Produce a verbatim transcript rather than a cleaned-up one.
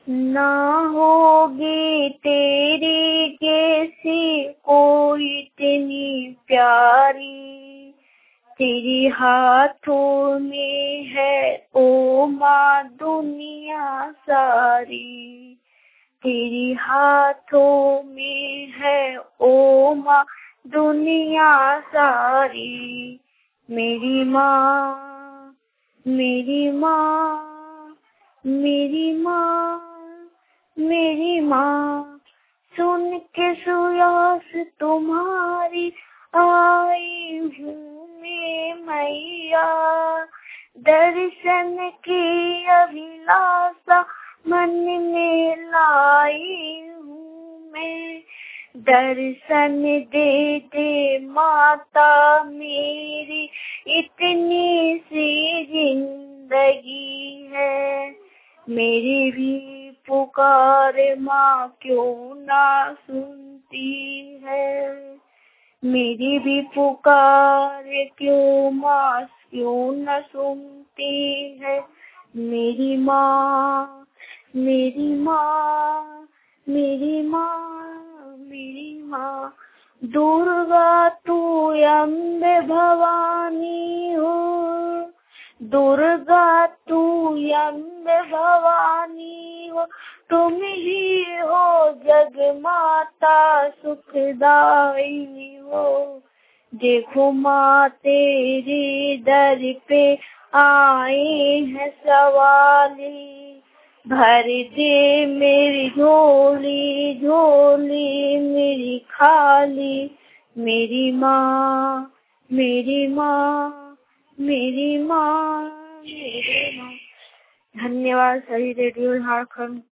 ना होगी तेरी कैसी कोई इतनी प्यारी, तेरी हाथों में है ओ माँ दुनिया सारी, तेरी हाथों में है ओ माँ दुनिया सारी। मेरी माँ, मेरी माँ, मेरी माँ, मेरी माँ, सुन के सुयास तुम्हारी आई हूँ मैं मैया, दर्शन की अभिलाषा मन में लाई हूँ मैं। दर्शन दे दे माता मेरी, इतनी सी जिंदगी है। मेरी भी पुकार माँ क्यों ना सुनती है, मेरी भी पुकार क्यों माँ क्यों न सुनती है। मेरी माँ, मेरी माँ, मेरी माँ, मेरी माँ, दुर्गा तू अम्बे भवानी हो, दुर्गा तू अम्बे भवानी हो, तुम ही हो जग माता सुखदायिनी हो। देखो माँ तेरे दर पे आए हैं सवाली, भर दे मेरी झोली, झोली मेरी खाली। मेरी माँ, मेरी माँ, मेरी माँ, मेरी माँ। धन्यवाद सही रेडियो झारखंड।